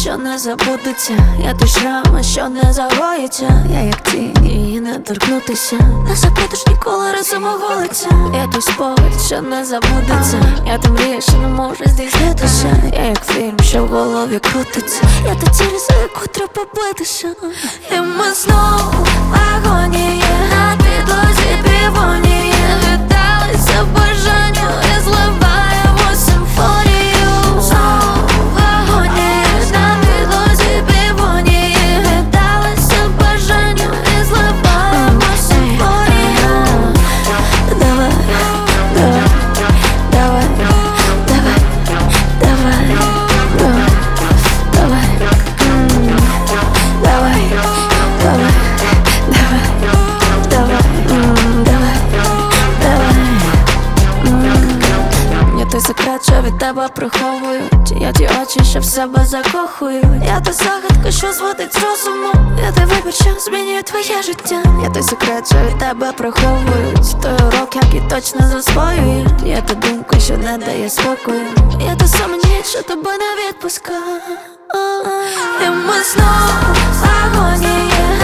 що не забудеться. Я той шрам, що не загоїться. Я як тінь, її не торкнутися. Не забудеш ніколи разом оголиться. Я той спогад, що не забудеться. Я та мрія, що не може здійснитися. Я як фільм, що в голові крутиться. Я та ціль, за яку треба битися. І ми знову в агонії, на підлозі півонії. Віддалися бажанню і зливаємо симфонію. Знову в агонії, на підлозі півонії. Віддалися бажанню і зливаємо симфонію. Давай, давай, давай, давай, давай, давай, давай, давай, давай, я той секрет, що від тебе приховую. Чи я ті очі, що в себе закохую. Я та загадка, що зводить з розуму. Я той вибір, що змінює твоє життя. Я той секрет, що від тебе приховую. Той урок, який точно засвоює. Я та думка, що не дає спокою. Я та сама ніч, що тебе не відпускає. І ми знову в агонії.